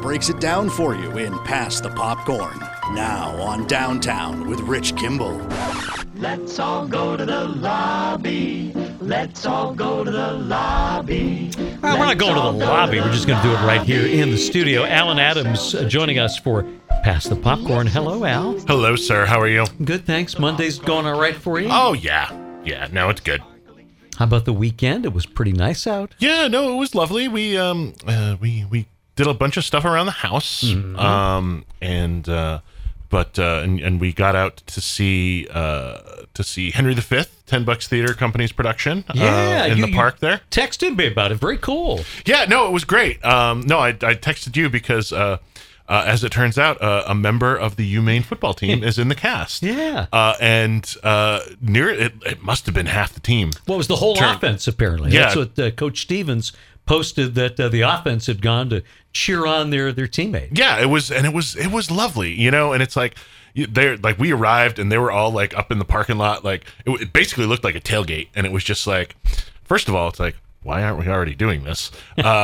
breaks it down for you in Pass the Popcorn. Now on Downtown with Rich Kimball. Let's all go to the lobby. Let's all go to the lobby. Well, we're not going to the lobby. We're just going to do it right here in the studio. Alan Adams joining us for Pass the Popcorn. Hello, Al. Hello, sir. How are you? Good, thanks. Monday's going all right for you? Oh, yeah. Yeah, no, it's good. How about the weekend? It was pretty nice out. Yeah, no, it was lovely. We did a bunch of stuff around the house. And we got out to see Henry V, 10 Bucks Theater Company's production in the park there. Texted me about it. Very cool. Yeah, no, it was great. I texted you because as it turns out, a member of the UMaine football team is in the cast. Yeah. Near it must have been half the team. Well, it was the whole offense, apparently. Yeah. That's what Coach Stevens posted, that the offense had gone to cheer on their teammate. Yeah, it was lovely, you know, and it's like we arrived and they were all like up in the parking lot, like it basically looked like a tailgate, and it was just like, first of all, it's like, why aren't we already doing this?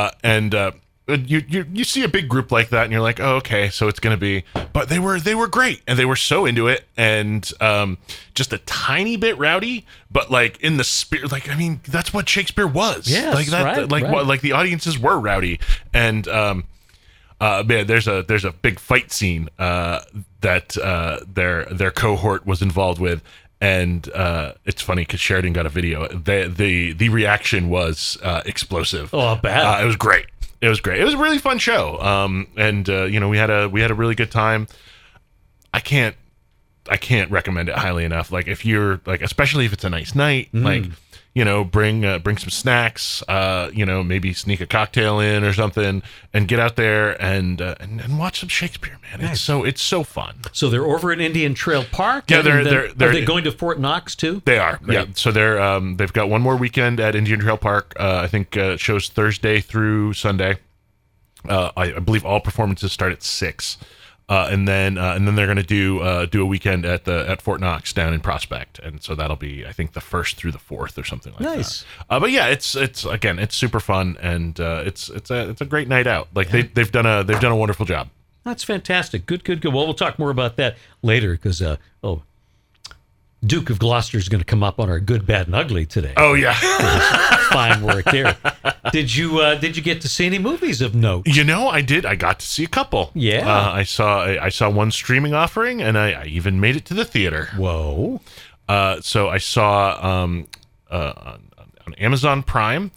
You see a big group like that and you're like, oh, okay, so it's going to be, but they were great and they were so into it, and just a tiny bit rowdy, but like in the spirit, like, I mean, that's what Shakespeare was. Yes, like that, right, like right. What, like the audiences were rowdy, and man, there's a big fight scene that their cohort was involved with. And it's funny because Sheridan got a video. The reaction was explosive. Oh, bad. It was great. It was great. It was a really fun show. We had a really good time. I can't recommend it highly enough. Like, if you're like, especially if it's a nice night, like, you know, bring some snacks, maybe sneak a cocktail in or something, and get out there and watch some Shakespeare, man. Nice. It's so fun. So they're over at Indian Trail Park. Yeah, are they going to Fort Knox too? They are. Great. Yeah. So they've got one more weekend at Indian Trail Park. I think it shows Thursday through Sunday. I believe all performances start at 6. And then they're going to do a weekend at Fort Knox down in Prospect, and so that'll be, I think, the 1st through the 4th or something like nice. that. But yeah, it's super fun, and it's a great night out. Like, they've done a wonderful job. That's fantastic. Good. Well, we'll talk more about that later because Duke of Gloucester is going to come up on our Good, Bad, and Ugly today. Oh yeah, fine work there. Did you get to see any movies of note? You know, I did. I got to see a couple. Yeah, I saw one streaming offering, and I even made it to the theater. Whoa! So I saw on Amazon Prime.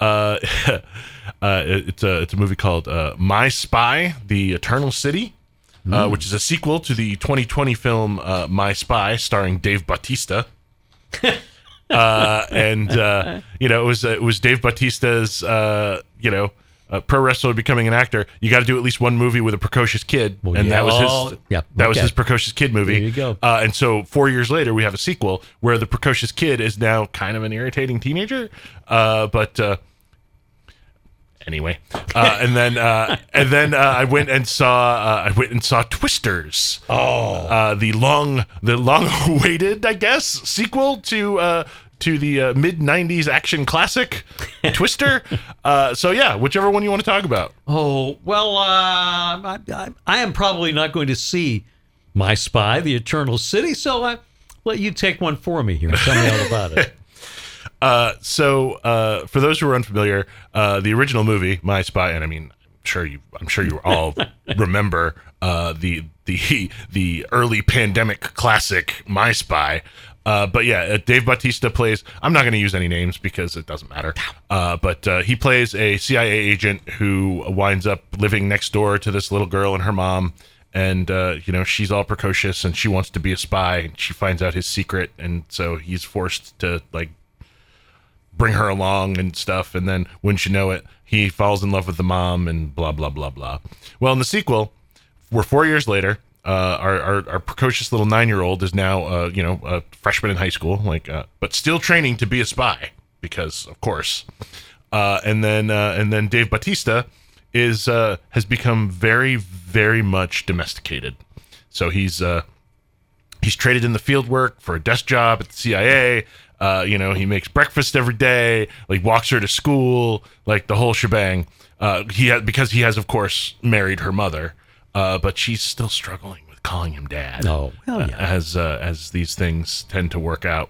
It's a movie called My Spy: The Eternal City. Which is a sequel to the 2020 film My Spy, starring Dave Bautista. It was Dave Bautista's pro wrestler becoming an actor. You got to do at least one movie with a precocious kid, that was his precocious kid movie. There you go. And so 4 years later, we have a sequel where the precocious kid is now kind of an irritating teenager, Anyway, and then I went and saw Twisters. Oh, the long-awaited, I guess, sequel to the mid-90s action classic Twister. So yeah, whichever one you want to talk about. Oh well, I am probably not going to see My Spy: The Eternal City, so I let you take one for me here and tell me all about it. So for those who are unfamiliar, the original movie, My Spy, and I mean, I'm sure you all remember the early pandemic classic My Spy. But yeah, Dave Bautista plays, I'm not going to use any names because it doesn't matter. But he plays a CIA agent who winds up living next door to this little girl and her mom. And, she's all precocious and she wants to be a spy. And she finds out his secret. And so he's forced to, like, bring her along and stuff, and then wouldn't you know it, he falls in love with the mom and blah blah blah blah. Well, in the sequel, we're 4 years later. Our precocious little 9-year-old is now a freshman in high school, but still training to be a spy because, of course. And then Dave Bautista has become very, very much domesticated. So he's traded in the field work for a desk job at the CIA. He makes breakfast every day, like walks her to school, like the whole shebang. because he has, of course, married her mother, but she's still struggling with calling him dad. Oh, well, yeah. As these things tend to work out.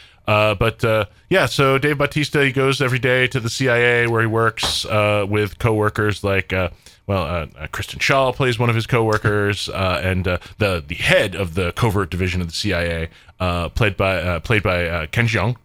So Dave Bautista, he goes every day to the CIA where he works with coworkers like, Kristen Shaw plays one of his coworkers, and the head of the covert division of the CIA, played by Ken Jeong,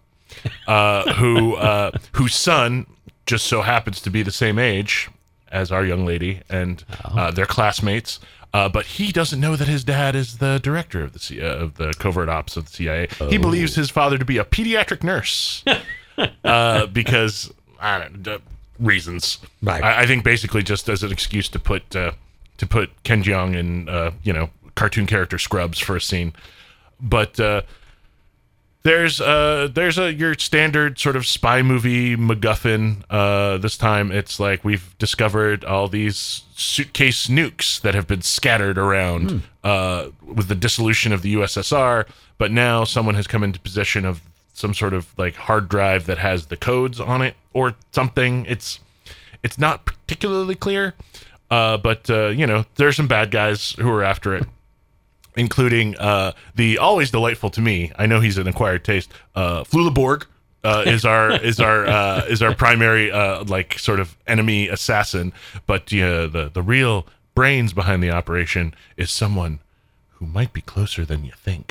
whose son just so happens to be the same age as our young lady, and they're classmates. But he doesn't know that his dad is the director of the covert ops of the CIA. He believes his father to be a pediatric nurse because reasons. Right. I think basically just as an excuse to put Ken Jeong in cartoon character scrubs for a scene. But there's your standard sort of spy movie MacGuffin. This time it's like we've discovered all these suitcase nukes that have been scattered around with the dissolution of the USSR, but now someone has come into possession of some sort of like hard drive that has the codes on it or something. It's not particularly clear, but there's some bad guys who are after it. Including the always delightful to me, I know he's an acquired taste, Flula Borg is our primary like sort of enemy assassin, but the real brains behind the operation is someone who might be closer than you think.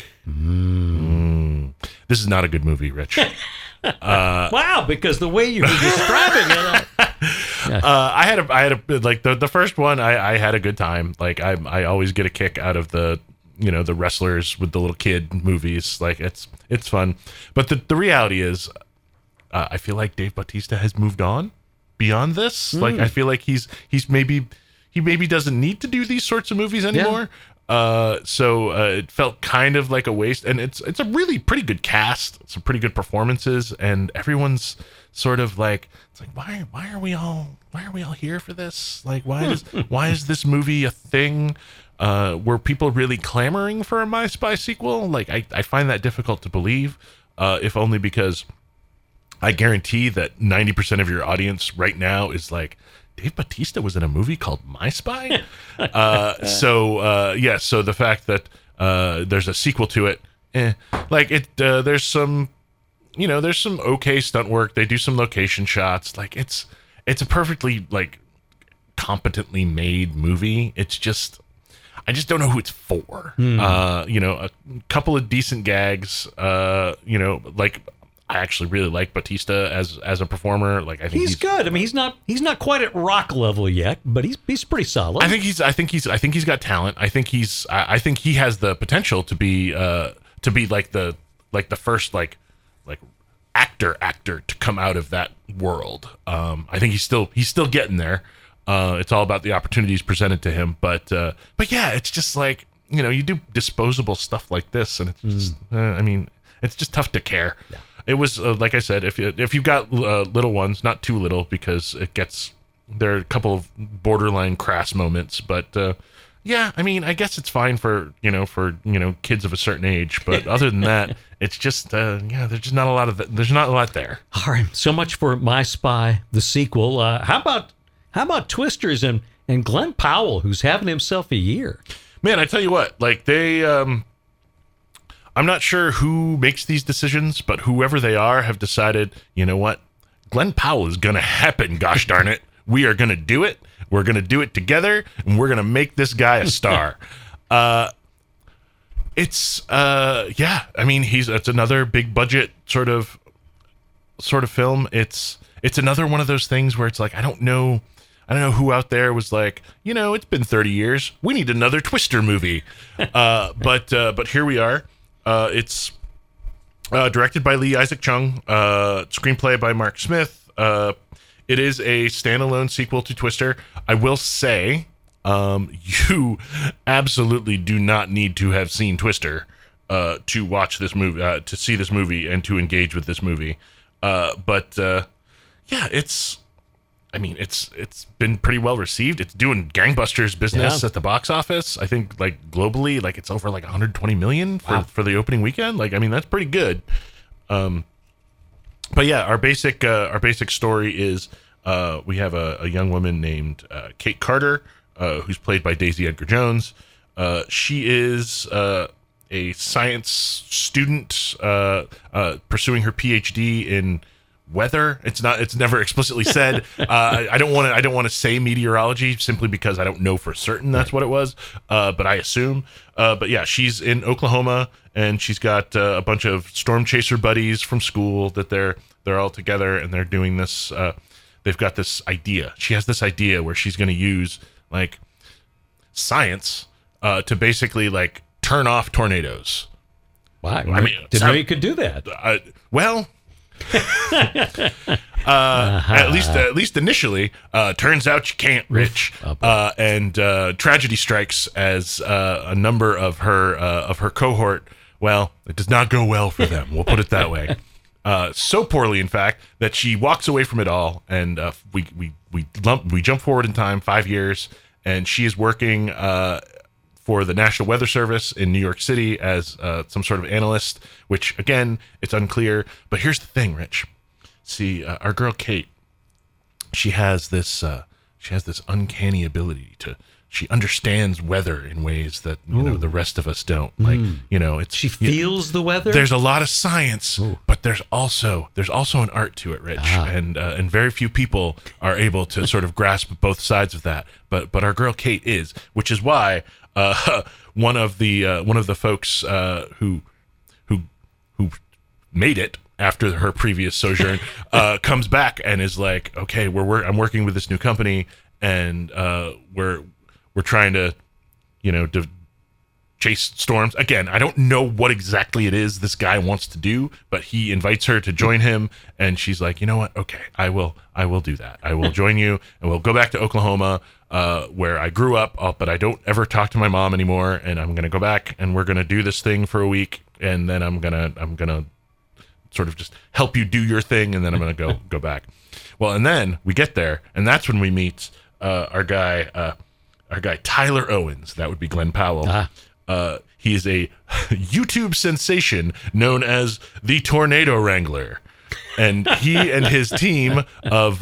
This is not a good movie, Rich. Wow, because the way you were describing it. I had a like the first one. I had a good time. Like I always get a kick out of the wrestlers with the little kid movies. Like it's fun, but the reality is, I feel like Dave Bautista has moved on beyond this. Like I feel like he maybe doesn't need to do these sorts of movies anymore. So it felt kind of like a waste, and it's a really pretty good cast, some pretty good performances, and everyone's sort of like, it's like, why are we all here for this? Like, why is this movie a thing? Were people really clamoring for a My Spy sequel? Like, I find that difficult to believe, if only because I guarantee that 90% of your audience right now is like, Dave Bautista was in a movie called My Spy? So the fact that there's a sequel to it, there's some okay stunt work. They do some location shots. Like, it's a perfectly, like, competently made movie. It's just, I just don't know who it's for. A couple of decent gags. I actually really like Bautista as a performer. Like, I think he's good. I mean, he's not quite at Rock level yet, but he's pretty solid. I think he's got talent. I think he has the potential to be like the first like actor to come out of that world. I think he's still getting there. It's all about the opportunities presented to him. But yeah, it's just like, you do disposable stuff like this, and it's just, it's just tough to care. Yeah. It was like I said, if you've got little ones, not too little, because there are a couple of borderline crass moments, but yeah, I mean, I guess it's fine for kids of a certain age, but other than that, it's just there's just not a lot there's not a lot there. All right, so much for My Spy, the sequel. How about Twisters and Glenn Powell, who's having himself a year? Man, I tell you what, like they, I'm not sure who makes these decisions, but whoever they are have decided, you know what, Glenn Powell is going to happen, gosh darn it. We are going to do it. We're going to do it together, and we're going to make this guy a star. It's another big budget sort of film. It's another one of those things where it's like, I don't know who out there was like, it's been 30 years. We need another Twister movie. But here we are. It's directed by Lee Isaac Chung, screenplay by Mark Smith. It is a standalone sequel to Twister. I will say, you absolutely do not need to have seen Twister to watch this movie, to see this movie, and to engage with this movie. It's been pretty well received. It's doing gangbusters business at the box office. I think, like, globally, like, it's over like 120 million for the opening weekend. Like, I mean, that's pretty good. But yeah, our basic story is we have a young woman named Kate Carter, who's played by Daisy Edgar Jones. She is a science student pursuing her PhD in weather. It's never explicitly said. I don't want to say meteorology simply because I don't know for certain that's what it was, but I assume. But yeah, she's in Oklahoma, and she's got a bunch of storm chaser buddies from school that they're all together, and they're doing this. They've got this idea. She has this idea where she's going to use like science to basically like turn off tornadoes. Wow. I mean, didn't know you could do that. Well, at least initially, turns out you can't, Rich. And tragedy strikes as a number of her cohort. Well, it does not go well for them. We'll put it that way. So poorly, in fact, that she walks away from it all, and we jump forward in time 5 years, and she is working for the National Weather Service in New York City as some sort of analyst, which, again, it's unclear. But here's the thing, Rich. See, our girl Kate, she has this uncanny ability she understands weather in ways that the rest of us don't. Like, she feels the weather. There's a lot of science, but there's also an art to it, Rich, and very few people are able to sort of grasp both sides of that. But our girl Kate is, which is why one of the folks who made it after her previous sojourn comes back and is like, okay, I'm working with this new company, and we're trying to chase storms. Again, I don't know what exactly it is this guy wants to do, but he invites her to join him, and she's like, you know what? Okay, I will do that. I will join you, and we'll go back to Oklahoma, where I grew up, but I don't ever talk to my mom anymore, and I'm going to go back, and we're going to do this thing for a week, and then I'm going to sort of just help you do your thing, and then I'm going to go back. Well, and then we get there, and that's when we meet our guy Tyler Owens. That would be Glenn Powell. He is a YouTube sensation known as the Tornado Wrangler, and he and his team of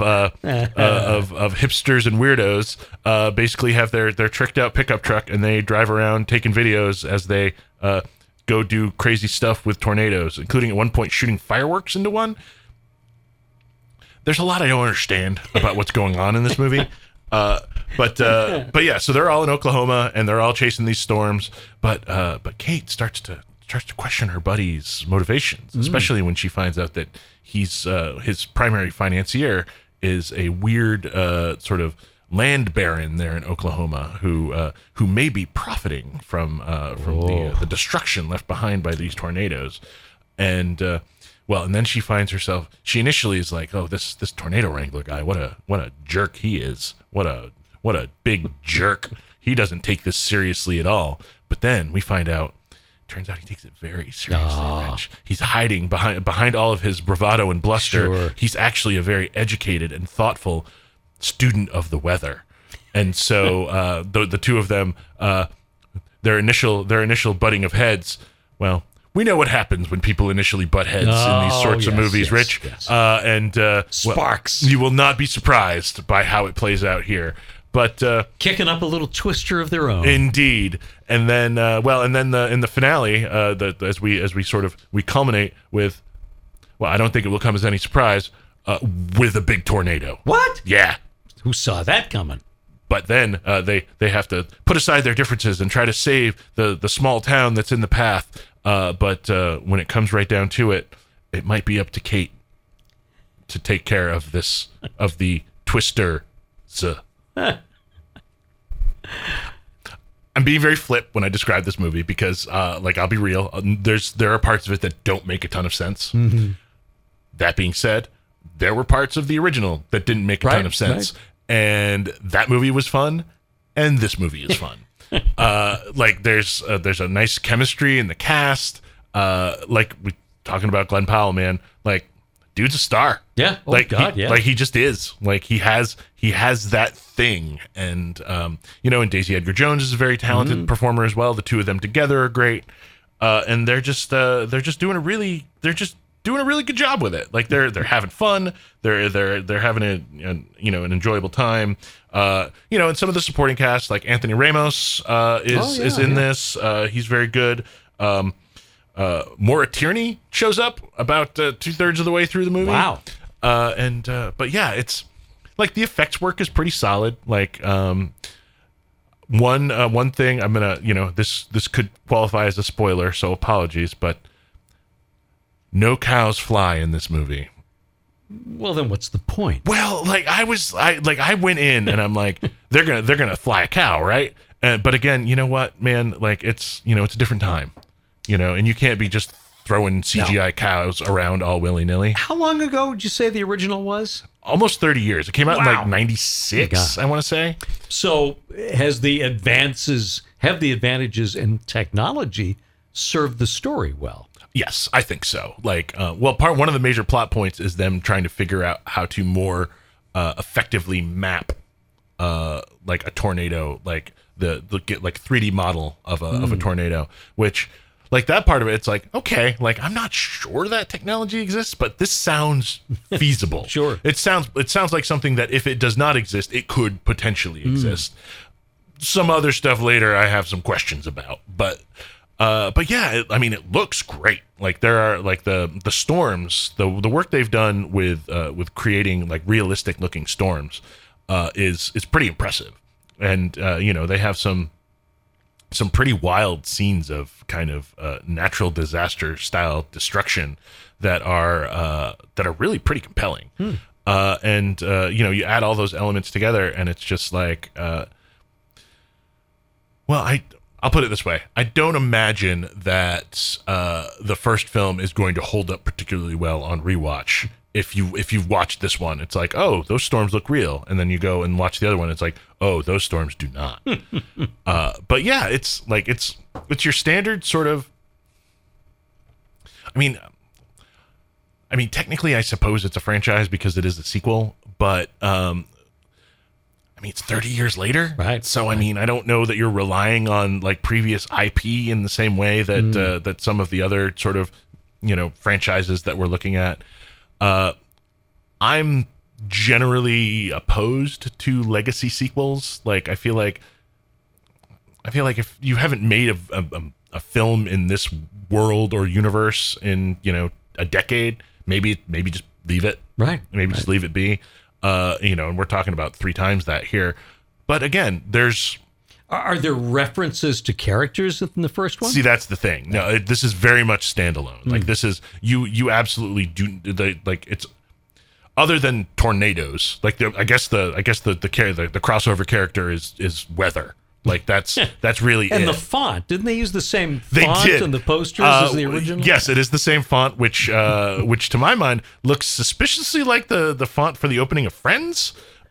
hipsters and weirdos basically have their tricked out pickup truck, and they drive around taking videos as they go do crazy stuff with tornadoes, including at one point shooting fireworks into one. There's a lot I don't understand about what's going on in this movie. But yeah, so they're all in Oklahoma, and they're all chasing these storms. But Kate starts to question her buddy's motivations, especially when she finds out that he's his primary financier is a weird sort of land baron there in Oklahoma who may be profiting from the destruction left behind by these tornadoes. And and then she finds herself. She initially is like, "Oh, this Tornado Wrangler guy, what a jerk he is! What a big jerk! He doesn't take this seriously at all." But then we find out, turns out he takes it very seriously. Rich. He's hiding behind all of his bravado and bluster. Sure. He's actually a very educated and thoughtful student of the weather. And so the two of them, their initial butting of heads, well, we know what happens when people initially butt heads in these sorts of movies, Rich. Yes. And sparks. You will not be surprised by how it plays out here. But kicking up a little twister of their own, indeed. And then, in the finale, as we culminate with, well, I don't think it will come as any surprise, with a big tornado. What? Yeah. Who saw that coming? But then they have to put aside their differences and try to save the small town that's in the path. But when it comes right down to it, it might be up to Kate to take care of the twister. I'm being very flip when I describe this movie because, I'll be real. There are parts of it that don't make a ton of sense. Mm-hmm. That being said, there were parts of the original that didn't make a ton of sense. Right. And that movie was fun, and this movie is fun. There's a nice chemistry in the cast. We talking about Glenn Powell, man. Like, dude's a star. Yeah. Oh, God, yeah. Like, he just is. Like, he has that thing. And and Daisy Edgar Jones is a very talented performer as well. The two of them together are great. And they're just doing doing a really good job with it. Like they're having fun. They're having an enjoyable time. And some of the supporting cast, like Anthony Ramos, is in this. He's very good. Maura Tierney shows up about 2/3 of the way through the movie. Wow. But yeah, it's like the effects work is pretty solid. Like one thing I'm gonna, this could qualify as a spoiler, so apologies, but no cows fly in this movie. Well, then what's the point? Well, I went in and I'm like, they're gonna fly a cow, right? But again, you know what, man? Like it's a different time, and you can't be just throwing CGI cows around all willy-nilly. How long ago would you say the original was? Almost 30 years. It came out in like 96, I want to say. So have the advantages in technology served the story well? Yes, I think so. Like, one of the major plot points is them trying to figure out how to more effectively map like a tornado, like get like 3D model of a tornado, which like that part of it, it's like, okay, like I'm not sure that technology exists, but this sounds feasible. Sure. It sounds like something that if it does not exist, it could potentially exist. Some other stuff later I have some questions about, but yeah, it looks great. Like there are like the storms, the work they've done with creating like realistic looking storms is pretty impressive. And they have some pretty wild scenes of kind of natural disaster style destruction that are really pretty compelling. And you add all those elements together and it's just like I'll put it this way. I don't imagine that the first film is going to hold up particularly well on rewatch. If you've watched this one, it's like, oh, those storms look real. And then you go and watch the other one, it's like, oh, those storms do not. But yeah, it's your standard sort of, I mean, technically I suppose it's a franchise because it is a sequel, but it's 30 years later. Right. So, I don't know that you're relying on like previous IP in the same way that that some of the other sort of, franchises that we're looking at. I'm generally opposed to legacy sequels. Like, I feel like if you haven't made a film in this world or universe in, a decade, maybe just leave it. Right. Maybe just leave it be. And we're talking about 3 times that here. But again, Are there references to characters in the first one? See, that's the thing. No, this is very much standalone. Like this is you absolutely do it's other than tornadoes. Like I guess the crossover character is weather. Like that's really and it. the font, didn't they use the same They font did. in the posters as the original? Yes, it is the same font, which to my mind looks suspiciously like the font for the opening of Friends.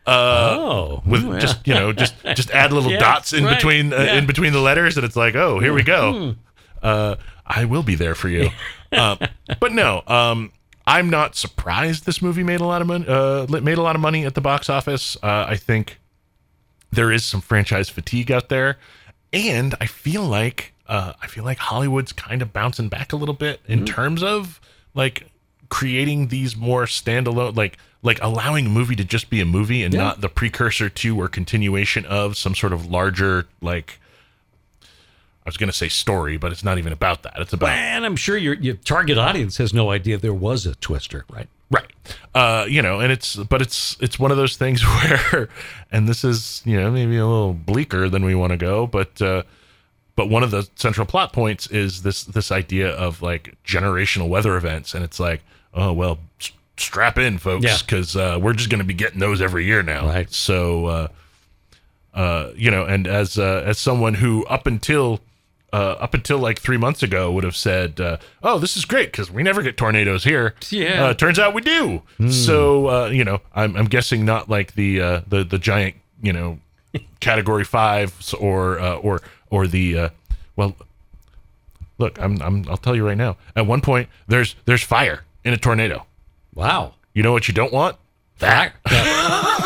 Just add little dots in between between the letters, and it's like, oh, here we go. I will be there for you. But no, I'm not surprised this movie made a lot of money at the box office. I think there is some franchise fatigue out there, and I feel like Hollywood's kind of bouncing back a little bit in terms of like creating these more standalone, like allowing a movie to just be a movie and not the precursor to or continuation of some sort of larger, like, I was going to say story, but it's not even about that. It's about, and I'm sure your target audience has no idea there was a Twister, right? Right. And it's one of those things where, and this is, maybe a little bleaker than we want to go, but one of the central plot points is this idea of like generational weather events. And it's like, oh, well, strap in, folks, because we're just going to be getting those every year now. Right. So, and as someone who up until like 3 months ago would have said, oh, this is great because we never get tornadoes here. Yeah. Turns out we do. So, I'm guessing not like the giant, category 5s or the, well, look, I'll tell you right now. At one point, there's fire in a tornado. Wow. You know what you don't want? That.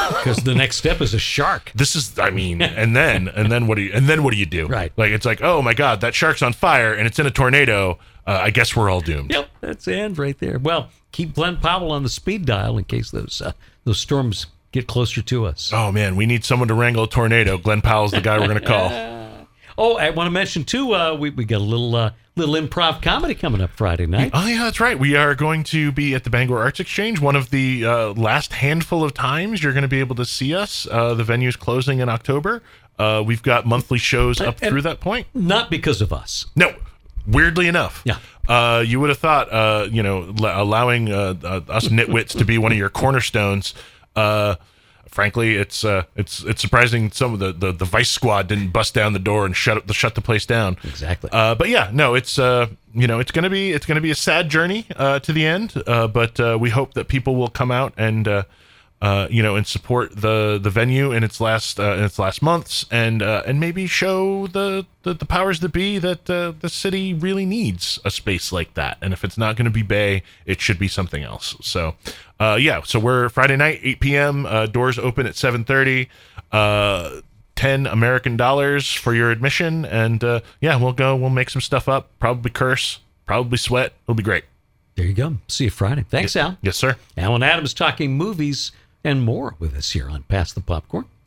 Because the next step is a shark. This is, I mean, and then what do you do? Right. Like, it's like, oh my God, that shark's on fire and it's in a tornado. I guess we're all doomed. Yep, that's the end right there. Well, keep Glenn Powell on the speed dial in case those storms get closer to us. Oh man, we need someone to wrangle a tornado. Glenn Powell's the guy we're going to call. Oh, I want to mention too, we got a little improv comedy coming up Friday night. Oh yeah, that's right. We are going to be at the Bangor Arts Exchange, one of the last handful of times you're going to be able to see us. The venue's closing in October. We've got monthly shows up through that point. Not because of us. No, weirdly enough. Yeah. You would have thought, allowing us nitwits to be one of your cornerstones. Frankly, it's surprising some of the Vice Squad didn't bust down the door and shut the place down. Exactly. But yeah, no, it's gonna be a sad journey to the end. But we hope that people will come out and and support the venue in its last months and maybe show the powers that be that the city really needs a space like that. And if it's not going to be Bay, it should be something else. So so we're Friday night, 8 p.m. Doors open at 7:30. $10 American for your admission, and we'll go. We'll make some stuff up. Probably curse. Probably sweat. It'll be great. There you go. See you Friday. Thanks, Al. Yes, sir. Alan Adams talking movies and more with us here on Pass the Popcorn.